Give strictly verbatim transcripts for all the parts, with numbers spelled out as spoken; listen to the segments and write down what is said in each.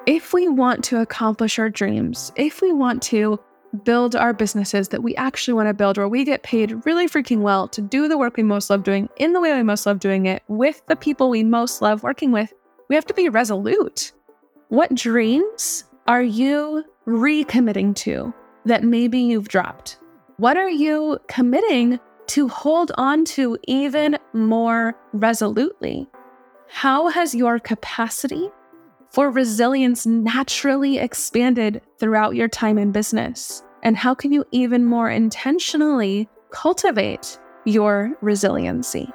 If we want to accomplish our dreams, if we want to build our businesses that we actually want to build, where we get paid really freaking well to do the work we most love doing in the way we most love doing it with the people we most love working with, we have to be resolute. What dreams are you recommitting to that maybe you've dropped? What are you committing to hold on to even more resolutely? How has your capacity for resilience naturally expanded throughout your time in business? And how can you even more intentionally cultivate your resiliency?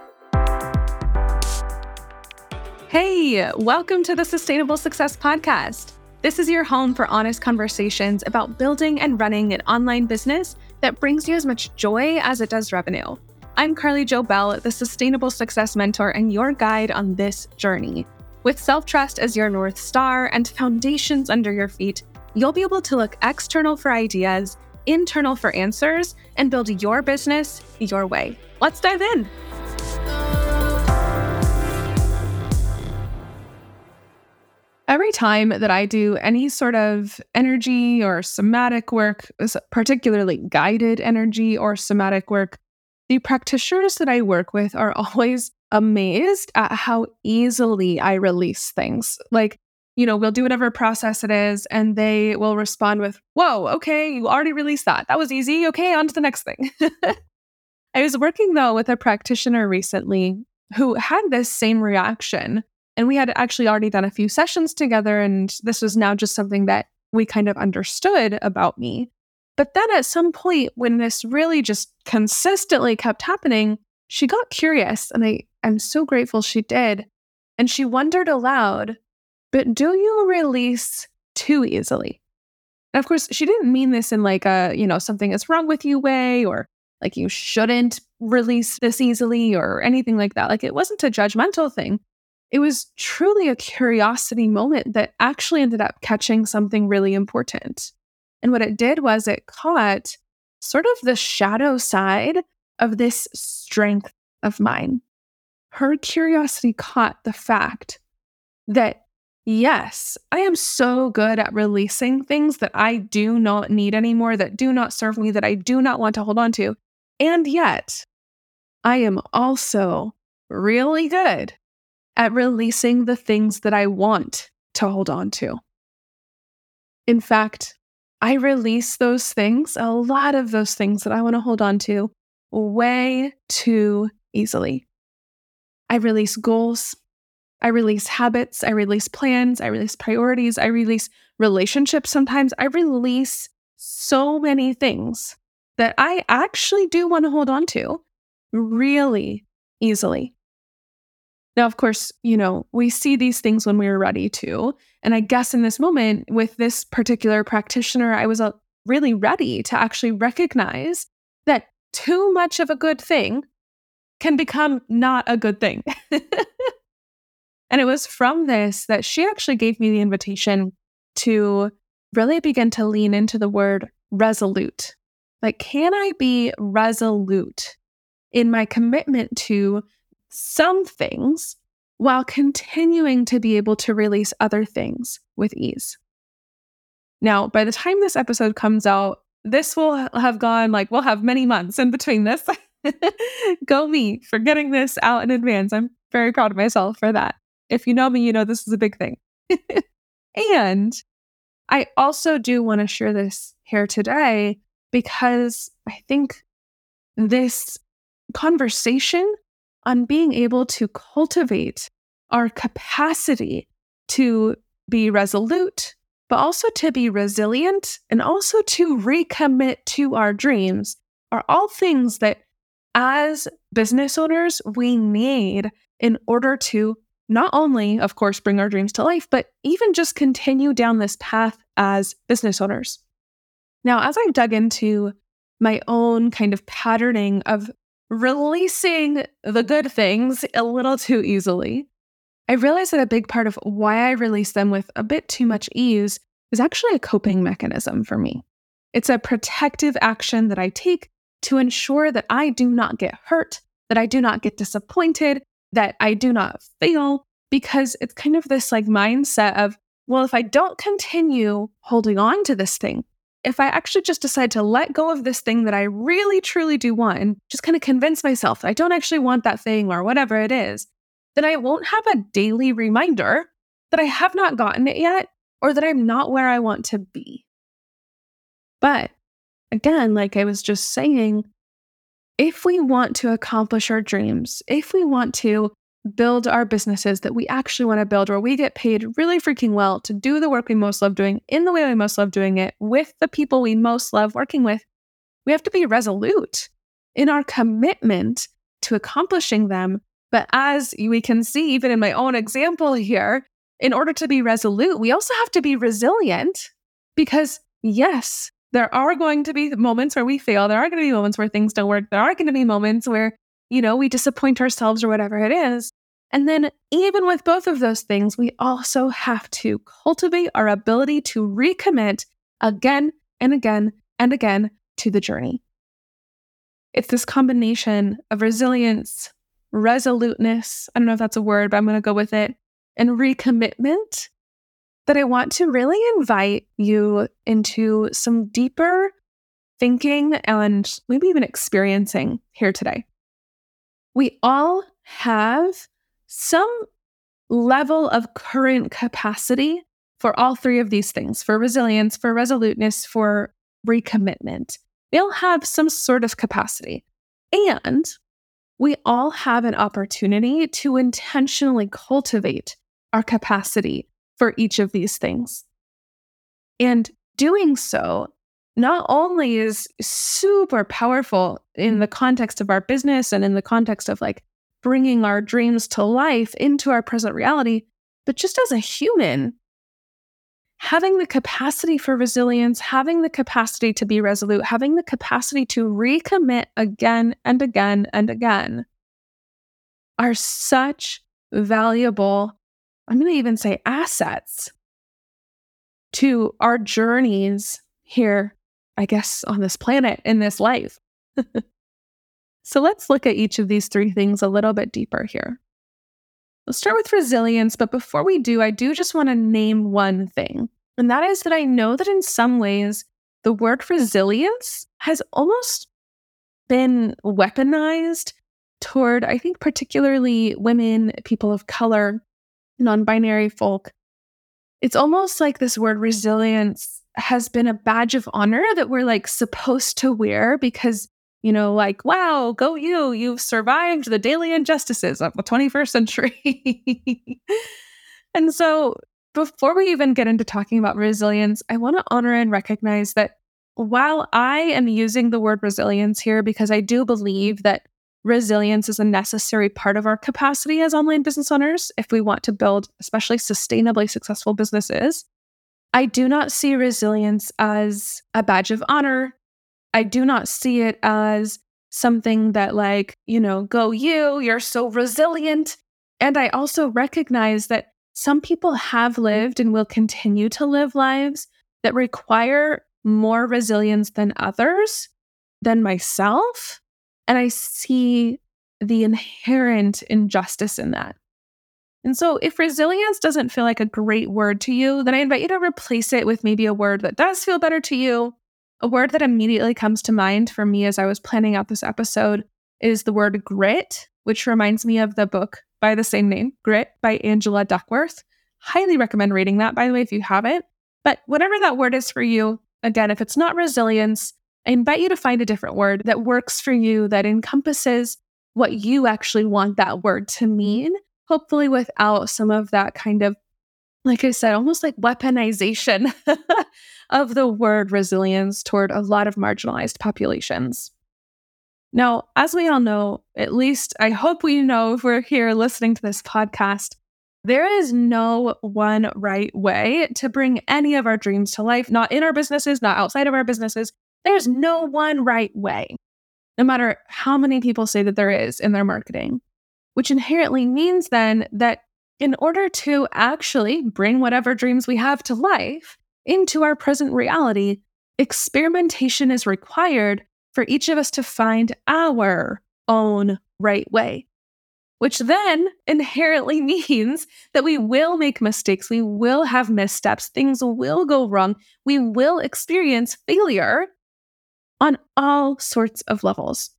Hey, welcome to the Sustainable Success Podcast. This is your home for honest conversations about building and running an online business that brings you as much joy as it does revenue. I'm Carly Jo Bell, the Sustainable Success Mentor and your guide on this journey. With self-trust as your North Star and foundations under your feet, you'll be able to look external for ideas, internal for answers, and build your business your way. Let's dive in. Every time that I do any sort of energy or somatic work, particularly guided energy or somatic work, the practitioners that I work with are always amazed at how easily I release things. Like, you know, we'll do whatever process it is, and they will respond with, "Whoa, okay, you already released that. That was easy. Okay, on to the next thing." I was working, though, with a practitioner recently who had this same reaction. And we had actually already done a few sessions together, and this was now just something that we kind of understood about me. But then at some point, when this really just consistently kept happening, she got curious, and I, I'm so grateful she did. And she wondered aloud, "But do you release too easily?" And of course, she didn't mean this in like a, you know, something is wrong with you way, or like you shouldn't release this easily or anything like that. Like it wasn't a judgmental thing. It was truly a curiosity moment that actually ended up catching something really important. And what it did was it caught sort of the shadow side of this strength of mine. Her curiosity caught the fact that, yes, I am so good at releasing things that I do not need anymore, that do not serve me, that I do not want to hold on to. And yet, I am also really good at releasing the things that I want to hold on to. In fact, I release those things, a lot of those things that I want to hold on to, way too easily. I release goals, I release habits, I release plans, I release priorities, I release relationships sometimes. I release so many things that I actually do want to hold on to really easily. Now, of course, you know, we see these things when we were ready to. And I guess in this moment with this particular practitioner, I was uh, really ready to actually recognize that too much of a good thing can become not a good thing. And it was from this that she actually gave me the invitation to really begin to lean into the word resolute. Like, can I be resolute in my commitment to some things while continuing to be able to release other things with ease? Now, by the time this episode comes out, this will have gone, like, we'll have many months in between this. Go me for getting this out in advance. I'm very proud of myself for that. If you know me, you know this is a big thing. And I also do want to share this here today because I think this conversation on being able to cultivate our capacity to be resolute, but also to be resilient and also to recommit to our dreams are all things that as business owners, we need in order to not only, of course, bring our dreams to life, but even just continue down this path as business owners. Now, as I dug into my own kind of patterning of releasing the good things a little too easily, I realized that a big part of why I release them with a bit too much ease is actually a coping mechanism for me. It's a protective action that I take to ensure that I do not get hurt, that I do not get disappointed, that I do not fail, because it's kind of this like mindset of well, if I don't continue holding on to this thing, if I actually just decide to let go of this thing that I really, truly do want and just kind of convince myself that I don't actually want that thing or whatever it is, then I won't have a daily reminder that I have not gotten it yet or that I'm not where I want to be. But again, like I was just saying, if we want to accomplish our dreams, if we want to build our businesses that we actually want to build, where we get paid really freaking well to do the work we most love doing in the way we most love doing it with the people we most love working with, we have to be resolute in our commitment to accomplishing them. But as we can see, even in my own example here, in order to be resolute, we also have to be resilient because yes, there are going to be moments where we fail. There are going to be moments where things don't work. There are going to be moments where, you know, we disappoint ourselves or whatever it is. And then even with both of those things, we also have to cultivate our ability to recommit again and again and again to the journey. It's this combination of resilience, resoluteness, I don't know if that's a word, but I'm going to go with it, and recommitment that I want to really invite you into some deeper thinking and maybe even experiencing here today. We all have some level of current capacity for all three of these things, for resilience, for resoluteness, for recommitment. We all have some sort of capacity. And we all have an opportunity to intentionally cultivate our capacity for each of these things. And doing so not only is super powerful in the context of our business and in the context of like bringing our dreams to life into our present reality, but just as a human, having the capacity for resilience, having the capacity to be resolute, having the capacity to recommit again and again and again are such valuable, I'm going to even say assets to our journeys here, I guess, on this planet, in this life. So let's look at each of these three things a little bit deeper here. Let's start with resilience, but before we do, I do just want to name one thing, and that is that I know that in some ways, the word resilience has almost been weaponized toward, I think, particularly women, people of color, non-binary folk. It's almost like this word resilience has been a badge of honor that we're like supposed to wear because, you know, like, wow, go you, you've survived the daily injustices of the twenty-first century. And so before we even get into talking about resilience, I want to honor and recognize that while I am using the word resilience here because I do believe that resilience is a necessary part of our capacity as online business owners if we want to build especially sustainably successful businesses, I do not see resilience as a badge of honor. I do not see it as something that like, you know, go you, you're so resilient. And I also recognize that some people have lived and will continue to live lives that require more resilience than others, than myself. And I see the inherent injustice in that. And so if resilience doesn't feel like a great word to you, then I invite you to replace it with maybe a word that does feel better to you. A word that immediately comes to mind for me as I was planning out this episode is the word grit, which reminds me of the book by the same name, Grit by Angela Duckworth. Highly recommend reading that, by the way, if you haven't. But whatever that word is for you, again, if it's not resilience, I invite you to find a different word that works for you, that encompasses what you actually want that word to mean, hopefully without some of that kind of, like I said, almost like weaponization of the word resilience toward a lot of marginalized populations. Now, as we all know, at least I hope we know if we're here listening to this podcast, there is no one right way to bring any of our dreams to life, not in our businesses, not outside of our businesses. There's no one right way, no matter how many people say that there is in their marketing, which inherently means then that in order to actually bring whatever dreams we have to life into our present reality, experimentation is required for each of us to find our own right way. which then inherently means that we will make mistakes. We will have missteps. Things will go wrong. We will experience failure on all sorts of levels.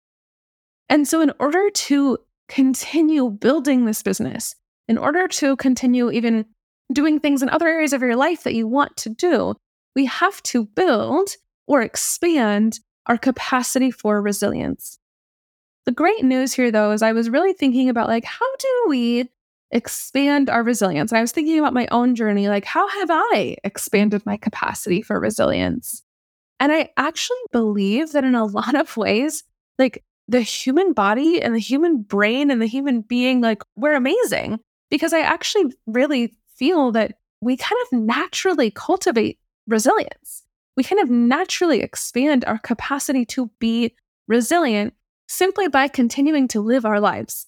And so in order to continue building this business, in order to continue even doing things in other areas of your life that you want to do, we have to build or expand our capacity for resilience. The great news here, though, is I was really thinking about, like, how do we expand our resilience? And I was thinking about my own journey, like, how have I expanded my capacity for resilience? And I actually believe that in a lot of ways, like, the human body and the human brain and the human being, like, we're amazing, because I actually really feel that we kind of naturally cultivate resilience. We kind of naturally expand our capacity to be resilient simply by continuing to live our lives.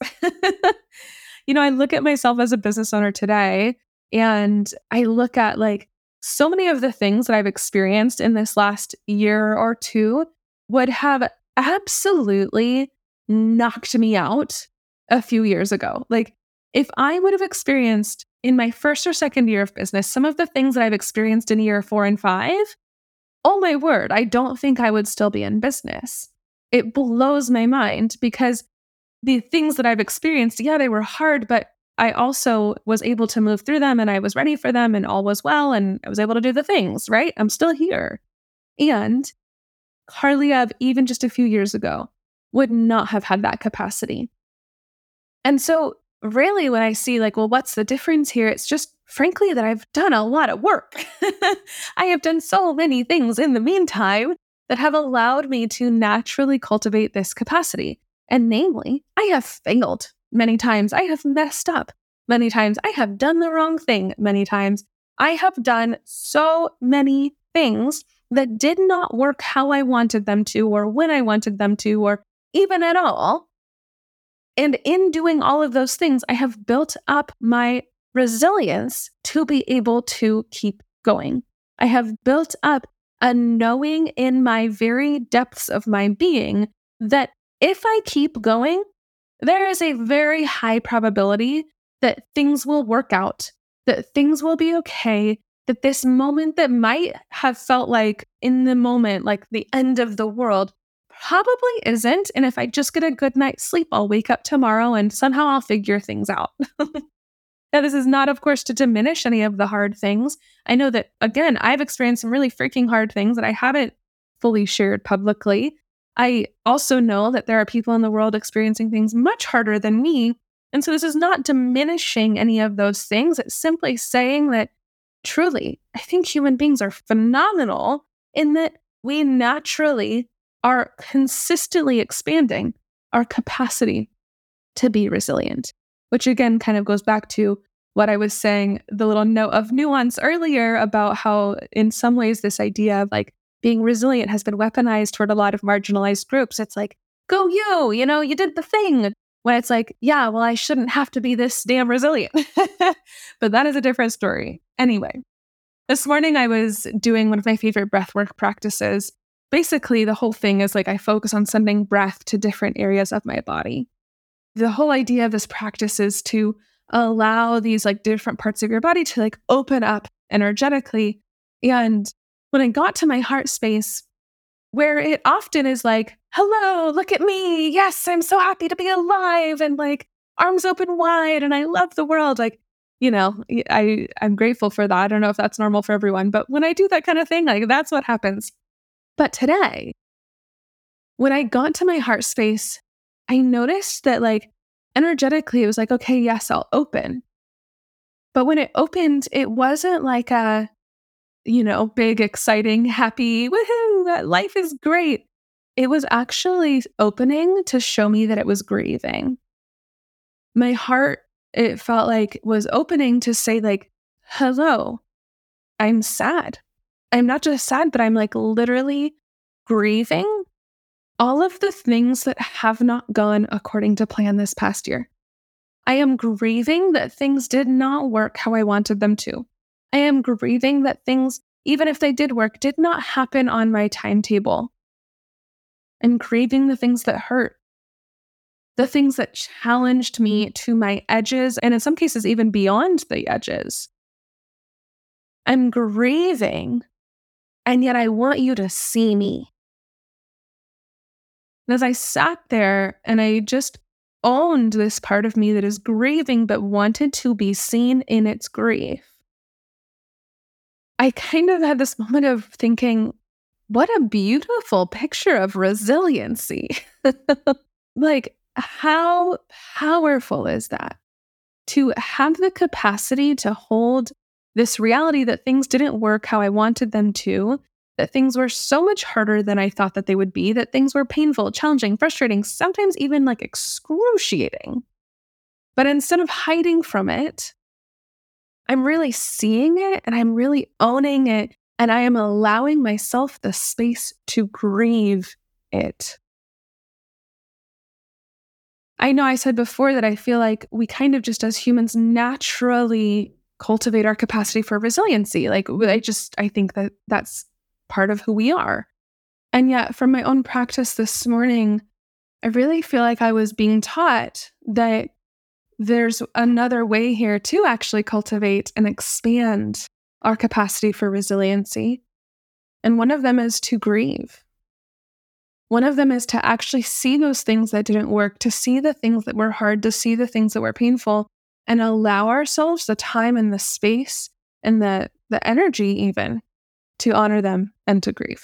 You know, I look at myself as a business owner today, and I look at, like, so many of the things that I've experienced in this last year or two would have absolutely knocked me out a few years ago. Like, if I would have experienced in my first or second year of business some of the things that I've experienced in year four and five, oh my word, I don't think I would still be in business. It blows my mind, because the things that I've experienced, yeah, they were hard, but I also was able to move through them, and I was ready for them, and all was well, and I was able to do the things, right? I'm still here. And Karliev, even just a few years ago, would not have had that capacity. And so really when I see, like, well, what's the difference here? It's just, frankly, that I've done a lot of work. I have done so many things in the meantime that have allowed me to naturally cultivate this capacity. And namely, I have failed many times. I have messed up many times. I have done the wrong thing many times. I have done so many things that did not work how I wanted them to, or when I wanted them to, or even at all. And in doing all of those things, I have built up my resilience to be able to keep going. I have built up a knowing in my very depths of my being that if I keep going, there is a very high probability that things will work out, that things will be okay, that this moment that might have felt like in the moment, like the end of the world, probably isn't. And if I just get a good night's sleep, I'll wake up tomorrow and somehow I'll figure things out. Now, this is not, of course, to diminish any of the hard things. I know that, again, I've experienced some really freaking hard things that I haven't fully shared publicly. I also know that there are people in the world experiencing things much harder than me. And so this is not diminishing any of those things. It's simply saying that truly, I think human beings are phenomenal in that we naturally are consistently expanding our capacity to be resilient, which again kind of goes back to what I was saying, the little note of nuance earlier about how in some ways this idea of like being resilient has been weaponized toward a lot of marginalized groups. It's like, go you, you know, you did the thing. When it's like, yeah, well, I shouldn't have to be this damn resilient. But that is a different story. Anyway, this morning I was doing one of my favorite breathwork practices. Basically, the whole thing is like I focus on sending breath to different areas of my body. The whole idea of this practice is to allow these like different parts of your body to like open up energetically. And when I got to my heart space, where it often is like, hello, look at me. Yes, I'm so happy to be alive. And like arms open wide. And I love the world. Like, you know, I, I'm grateful for that. I don't know if that's normal for everyone. But when I do that kind of thing, like that's what happens. But today, when I got to my heart space, I noticed that like energetically, it was like, okay, yes, I'll open. But when it opened, it wasn't like a, you know, big, exciting, happy, woohoo, life is great. It was actually opening to show me that it was grieving. My heart, it felt like was opening to say like, hello, I'm sad. I'm not just sad, but I'm like literally grieving all of the things that have not gone according to plan this past year. I am grieving that things did not work how I wanted them to. I am grieving that things, even if they did work, did not happen on my timetable. I'm grieving the things that hurt. the things that challenged me to my edges, and in some cases, even beyond the edges. I'm grieving, and yet I want you to see me. And as I sat there and I just owned this part of me that is grieving but wanted to be seen in its grief, I kind of had this moment of thinking, what a beautiful picture of resiliency. Like, how powerful is that? To have the capacity to hold this reality that things didn't work how I wanted them to, that things were so much harder than I thought that they would be, that things were painful, challenging, frustrating, sometimes even like excruciating. But instead of hiding from it, I'm really seeing it and I'm really owning it, and I am allowing myself the space to grieve it. I know I said before that I feel like we kind of just as humans naturally cultivate our capacity for resiliency. Like I just, I think that that's part of who we are. And yet from my own practice this morning, I really feel like I was being taught that there's another way here to actually cultivate and expand our capacity for resiliency. And one of them is to grieve. One of them is to actually see those things that didn't work, to see the things that were hard, to see the things that were painful, and allow ourselves the time and the space and the, the energy even to honor them and to grieve.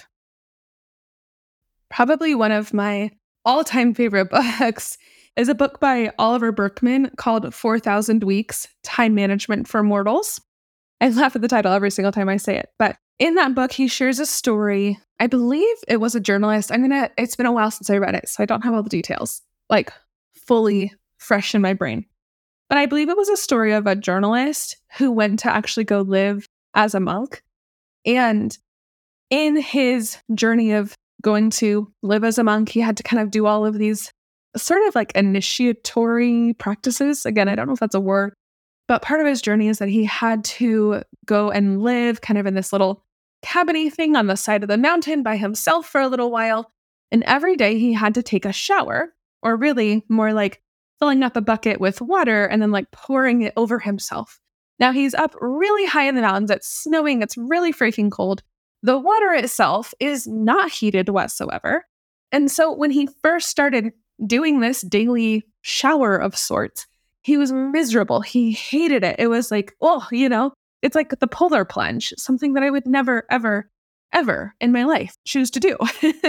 Probably one of my all-time favorite books is a book by Oliver Burkeman called four thousand Weeks, Time Management for Mortals. I laugh at the title every single time I say it, but in that book, he shares a story. I believe it was a journalist. I'm going to, it's been a while since I read it, so I don't have all the details, like fully fresh in my brain. But I believe it was a story of a journalist who went to actually go live as a monk. And in his journey of going to live as a monk, he had to kind of do all of these sort of like initiatory practices. Again, I don't know if that's a word, but part of his journey is that he had to go and live kind of in this little cabiny thing on the side of the mountain by himself for a little while. And every day he had to take a shower, or really more like filling up a bucket with water and then like pouring it over himself. Now he's up really high in the mountains. It's snowing. It's really freaking cold. The water itself is not heated whatsoever. And so when he first started doing this daily shower of sorts, he was miserable. He hated it. It was like, oh, you know, it's like the polar plunge, something that I would never, ever, ever in my life choose to do.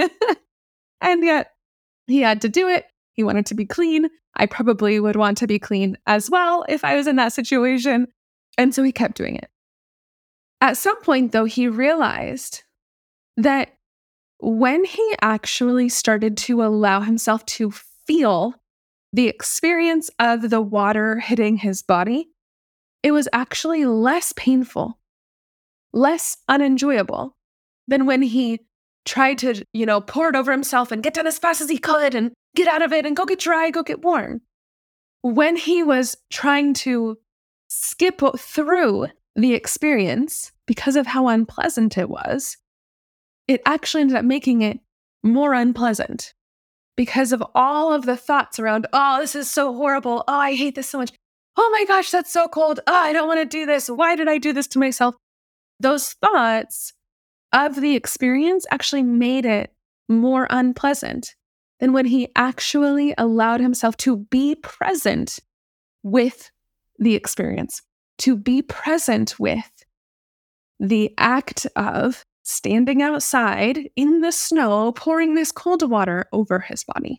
And yet he had to do it. He wanted to be clean. I probably would want to be clean as well if I was in that situation. And so he kept doing it. At some point, though, he realized that when he actually started to allow himself to feel the experience of the water hitting his body, it was actually less painful, less unenjoyable than when he tried to, you know, pour it over himself and get done as fast as he could and get out of it and go get dry, go get warm. When he was trying to skip through the experience because of how unpleasant it was, it actually ended up making it more unpleasant because of all of the thoughts around, oh, this is so horrible. Oh, I hate this so much. Oh my gosh, that's so cold. Oh, I don't want to do this. Why did I do this to myself? Those thoughts of the experience actually made it more unpleasant than when he actually allowed himself to be present with the experience, to be present with the act of standing outside in the snow, pouring this cold water over his body.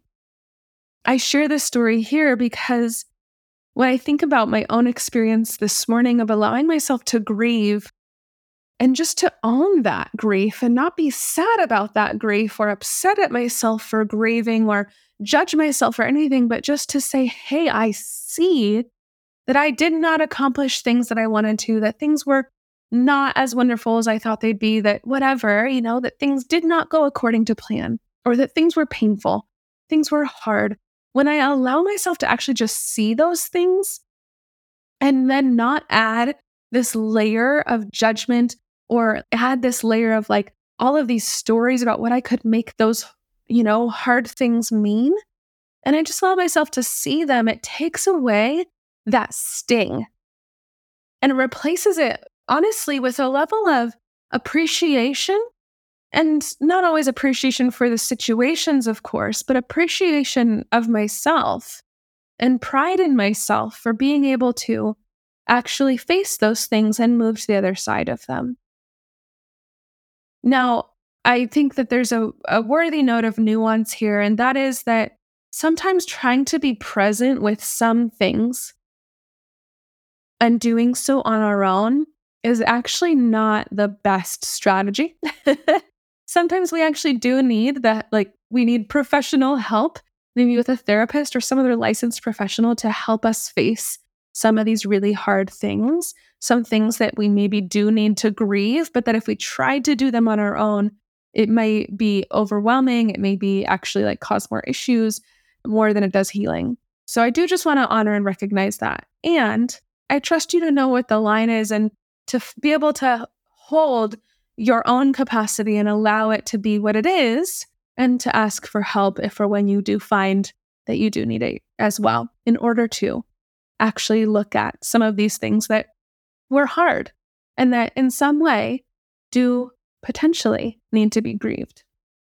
I share this story here because when I think about my own experience this morning of allowing myself to grieve and just to own that grief and not be sad about that grief or upset at myself for grieving or judge myself for anything, but just to say, hey, I see that I did not accomplish things that I wanted to, that things were not as wonderful as I thought they'd be, that whatever, you know, that things did not go according to plan, or that things were painful, things were hard. When I allow myself to actually just see those things and then not add this layer of judgment or add this layer of like all of these stories about what I could make those, you know, hard things mean, and I just allow myself to see them, it takes away that sting and replaces it, honestly, with a level of appreciation. And not always appreciation for the situations, of course, but appreciation of myself and pride in myself for being able to actually face those things and move to the other side of them. Now, I think that there's a, a worthy note of nuance here, and that is that sometimes trying to be present with some things and doing so on our own is actually not the best strategy. Sometimes we actually do need that, like, we need professional help, maybe with a therapist or some other licensed professional to help us face some of these really hard things, some things that we maybe do need to grieve, but that if we tried to do them on our own, it might be overwhelming. It may be actually like cause more issues more than it does healing. So I do just want to honor and recognize that. And I trust you to know what the line is and to f- be able to hold your own capacity and allow it to be what it is, and to ask for help if or when you do find that you do need it as well, in order to actually look at some of these things that were hard and that in some way do potentially need to be grieved.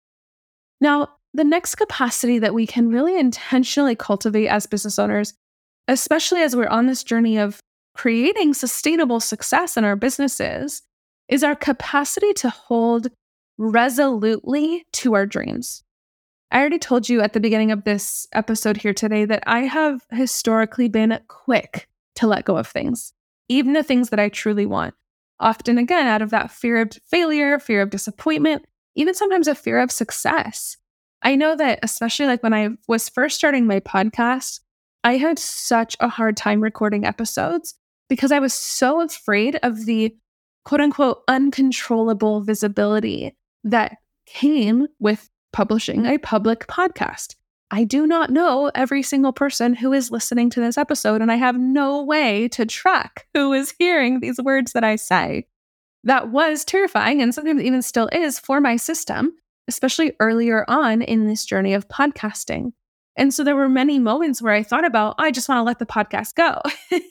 Now, the next capacity that we can really intentionally cultivate as business owners, especially as we're on this journey of creating sustainable success in our businesses, is our capacity to hold resolutely to our dreams. I already told you at the beginning of this episode here today that I have historically been quick to let go of things, even the things that I truly want. Often, again, out of that fear of failure, fear of disappointment, even sometimes a fear of success. I know that, especially like when I was first starting my podcast, I had such a hard time recording episodes because I was so afraid of the quote unquote uncontrollable visibility that came with publishing a public podcast. I do not know every single person who is listening to this episode, and I have no way to track who is hearing these words that I say. That was terrifying, and sometimes even still is, for my system, especially earlier on in this journey of podcasting. And so there were many moments where I thought about, I just want to let the podcast go.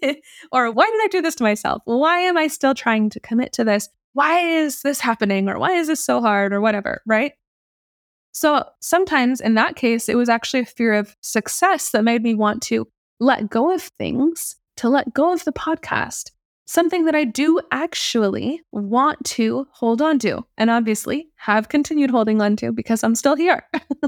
Or why did I do this to myself? Why am I still trying to commit to this? Why is this happening? Or why is this so hard? Or whatever, right? So sometimes in that case, it was actually a fear of success that made me want to let go of things, to let go of the podcast, something that I do actually want to hold on to, and obviously have continued holding on to because I'm still here.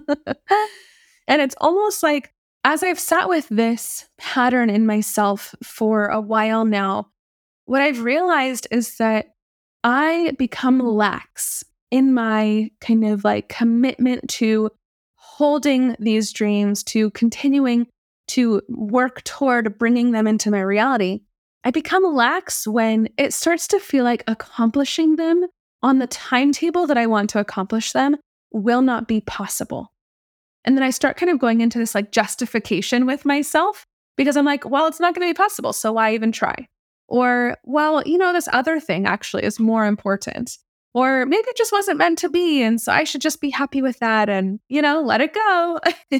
And it's almost like, as I've sat with this pattern in myself for a while now, what I've realized is that I become lax in my kind of like commitment to holding these dreams, to continuing to work toward bringing them into my reality. I become lax when it starts to feel like accomplishing them on the timetable that I want to accomplish them will not be possible. And then I start kind of going into this like justification with myself because I'm like, well, it's not going to be possible, so why even try? Or, well, you know, this other thing actually is more important. Or maybe it just wasn't meant to be, and so I should just be happy with that and, you know, let it go.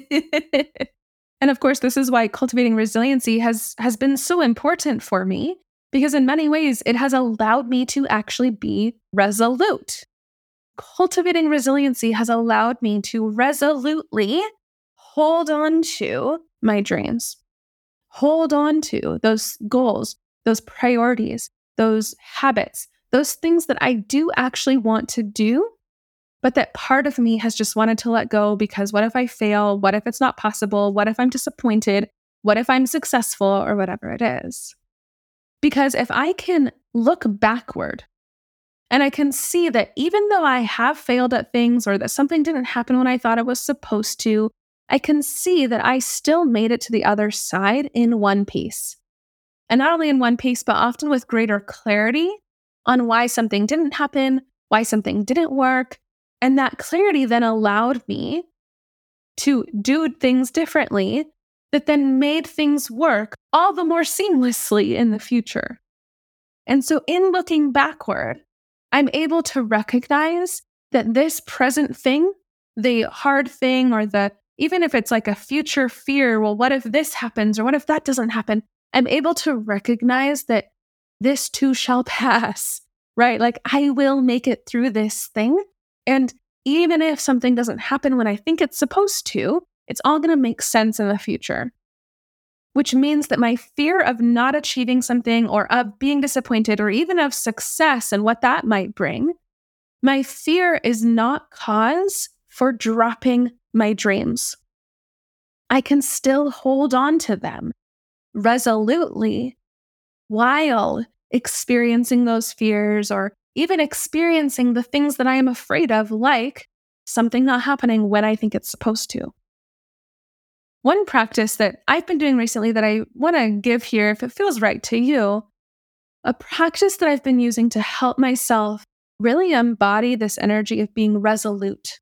And of course, this is why cultivating resiliency has has been so important for me, because in many ways it has allowed me to actually be resolute. Cultivating resiliency has allowed me to resolutely hold on to my dreams, hold on to those goals, those priorities, those habits, those things that I do actually want to do, but that part of me has just wanted to let go because what if I fail? What if it's not possible? What if I'm disappointed? What if I'm successful, or whatever it is? Because if I can look backward and I can see that even though I have failed at things, or that something didn't happen when I thought it was supposed to, I can see that I still made it to the other side in one piece. And not only in one piece, but often with greater clarity on why something didn't happen, why something didn't work. And that clarity then allowed me to do things differently that then made things work all the more seamlessly in the future. And so in looking backward, I'm able to recognize that this present thing, the hard thing or the even if it's like a future fear, well, what if this happens or what if that doesn't happen? I'm able to recognize that this too shall pass, right? Like I will make it through this thing. And even if something doesn't happen when I think it's supposed to, it's all going to make sense in the future. Which means that my fear of not achieving something or of being disappointed or even of success and what that might bring, my fear is not cause for dropping my dreams. I can still hold on to them resolutely while experiencing those fears or even experiencing the things that I am afraid of, like something not happening when I think it's supposed to. One practice that I've been doing recently that I want to give here, if it feels right to you, a practice that I've been using to help myself really embody this energy of being resolute.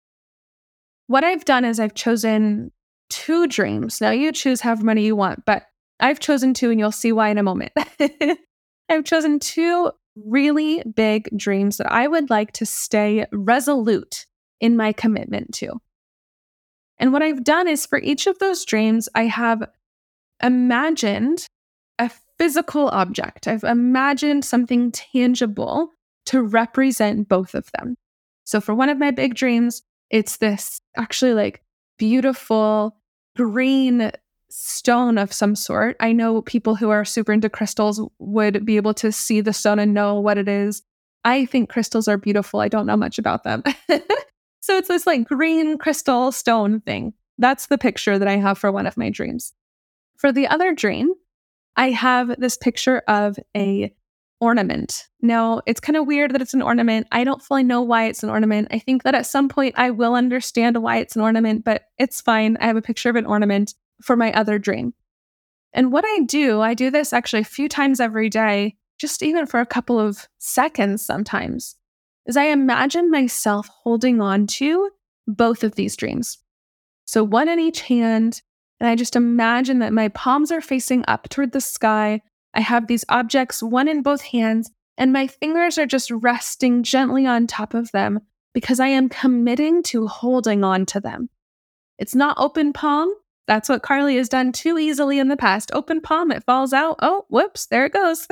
What I've done is I've chosen two dreams. Now you choose however many you want, but I've chosen two and you'll see why in a moment. I've chosen two really big dreams that I would like to stay resolute in my commitment to. And what I've done is for each of those dreams, I have imagined a physical object. I've imagined something tangible to represent both of them. So for one of my big dreams, it's this actually like beautiful green stone of some sort. I know people who are super into crystals would be able to see the stone and know what it is. I think crystals are beautiful. I don't know much about them. So it's this like green crystal stone thing. That's the picture that I have for one of my dreams. For the other dream, I have this picture of a ornament. Now, it's kind of weird that it's an ornament. I don't fully know why it's an ornament. I think that at some point I will understand why it's an ornament, but it's fine. I have a picture of an ornament for my other dream. And what I do, I do this actually a few times every day, just even for a couple of seconds sometimes, is I imagine myself holding on to both of these dreams. So one in each hand, and I just imagine that my palms are facing up toward the sky. I have these objects, one in both hands, and my fingers are just resting gently on top of them because I am committing to holding on to them. It's not open palm. That's what Carly has done too easily in the past. Open palm, it falls out. Oh, whoops, there it goes.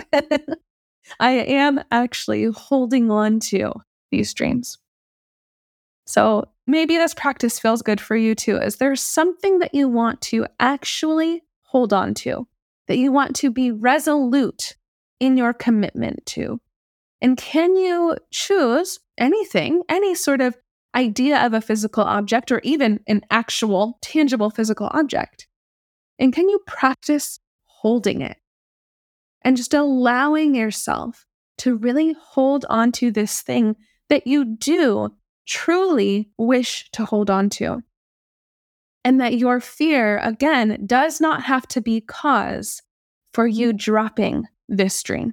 I am actually holding on to these dreams. So maybe this practice feels good for you too. Is there something that you want to actually hold on to, that you want to be resolute in your commitment to? And can you choose anything, any sort of idea of a physical object or even an actual tangible physical object? And can you practice holding it and just allowing yourself to really hold on to this thing that you do truly wish to hold on to? And that your fear, again, does not have to be cause for you dropping this dream.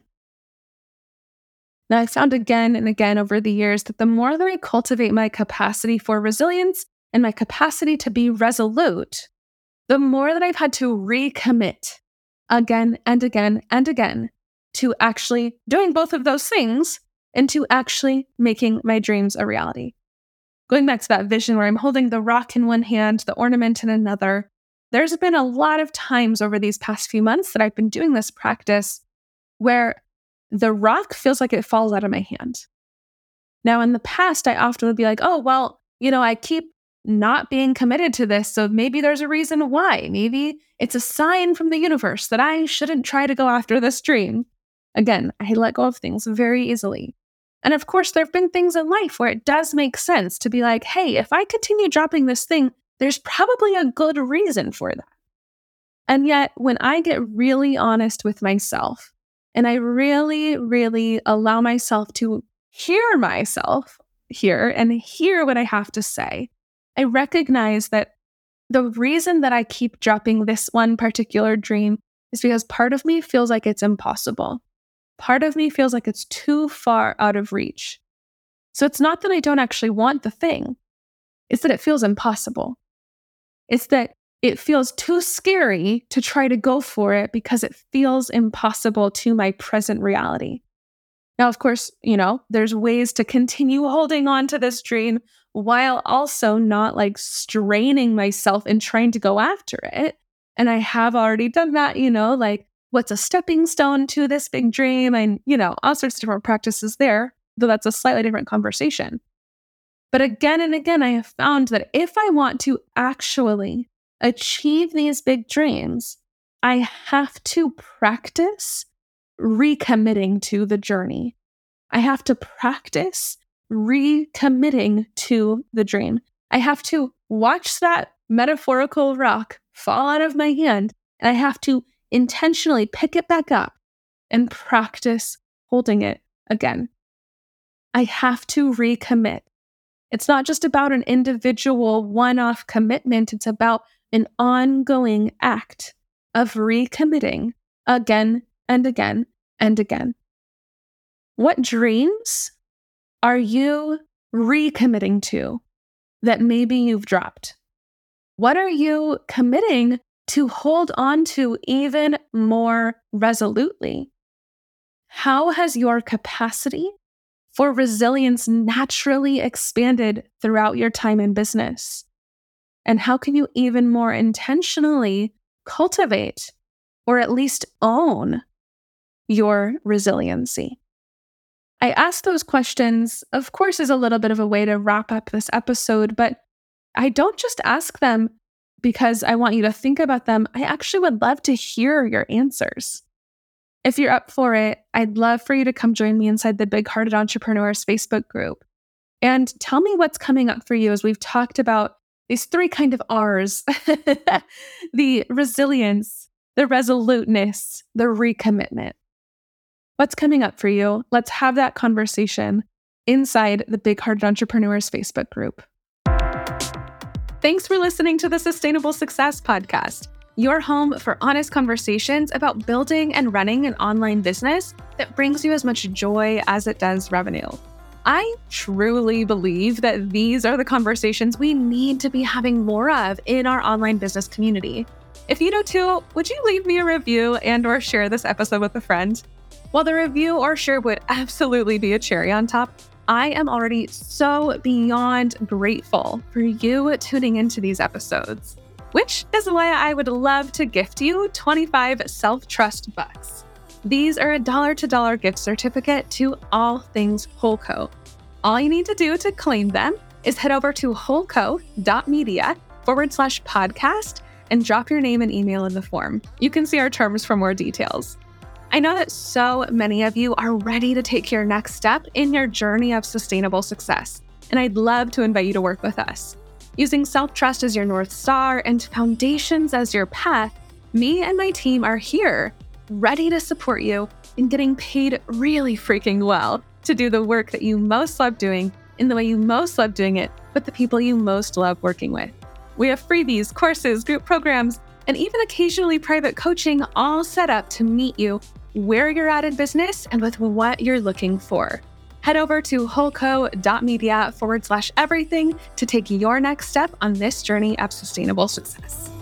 Now, I found again and again over the years that the more that I cultivate my capacity for resilience and my capacity to be resolute, the more that I've had to recommit again and again and again to actually doing both of those things and to actually making my dreams a reality. Going back to that vision where I'm holding the rock in one hand, the ornament in another, there's been a lot of times over these past few months that I've been doing this practice where the rock feels like it falls out of my hand. Now, in the past, I often would be like, oh, well, you know, I keep not being committed to this, so maybe there's a reason why. Maybe it's a sign from the universe that I shouldn't try to go after this dream. Again, I let go of things very easily. And of course, there have been things in life where it does make sense to be like, hey, if I continue dropping this thing, there's probably a good reason for that. And yet, when I get really honest with myself, and I really, really allow myself to hear myself here and hear what I have to say, I recognize that the reason that I keep dropping this one particular dream is because part of me feels like it's impossible. Part of me feels like it's too far out of reach. So it's not that I don't actually want the thing. It's that it feels impossible. It's that it feels too scary to try to go for it because it feels impossible to my present reality. Now, of course, you know, there's ways to continue holding on to this dream while also not like straining myself and trying to go after it. And I have already done that, you know, like what's a stepping stone to this big dream and, you know, all sorts of different practices there, though that's a slightly different conversation. But again and again, I have found that if I want to actually achieve these big dreams, I have to practice recommitting to the journey. I have to practice recommitting to the dream. I have to watch that metaphorical rock fall out of my hand, and I have to intentionally pick it back up and practice holding it again. I have to recommit. It's not just about an individual one-off commitment. It's about an ongoing act of recommitting again and again and again. What dreams are you recommitting to that maybe you've dropped? What are you committing to hold on to even more resolutely? How has your capacity for resilience naturally expanded throughout your time in business? And how can you even more intentionally cultivate or at least own your resiliency? I ask those questions, of course, as a little bit of a way to wrap up this episode, but I don't just ask them because I want you to think about them. I actually would love to hear your answers. If you're up for it, I'd love for you to come join me inside the Big Hearted Entrepreneurs Facebook group and tell me what's coming up for you as we've talked about these three kind of R's, the resilience, the resoluteness, the recommitment. What's coming up for you? Let's have that conversation inside the Big Hearted Entrepreneurs Facebook group. Thanks for listening to the Sustainable Success Podcast, your home for honest conversations about building and running an online business that brings you as much joy as it does revenue. I truly believe that these are the conversations we need to be having more of in our online business community. If you do too, would you leave me a review and or share this episode with a friend? While the review or share would absolutely be a cherry on top, I am already so beyond grateful for you tuning into these episodes, which is why I would love to gift you twenty-five self-trust bucks. These are a dollar-to-dollar gift certificate to all things Wholeco. All you need to do to claim them is head over to wholeco.media forward slash podcast and drop your name and email in the form. You can see our terms for more details. I know that so many of you are ready to take your next step in your journey of sustainable success, and I'd love to invite you to work with us. Using self-trust as your North Star and foundations as your path, me and my team are here, ready to support you in getting paid really freaking well to do the work that you most love doing in the way you most love doing it with the people you most love working with. We have freebies, courses, group programs, and even occasionally private coaching all set up to meet you where you're at in business and with what you're looking for. Head over to wholeco.media forward slash everything to take your next step on this journey of sustainable success.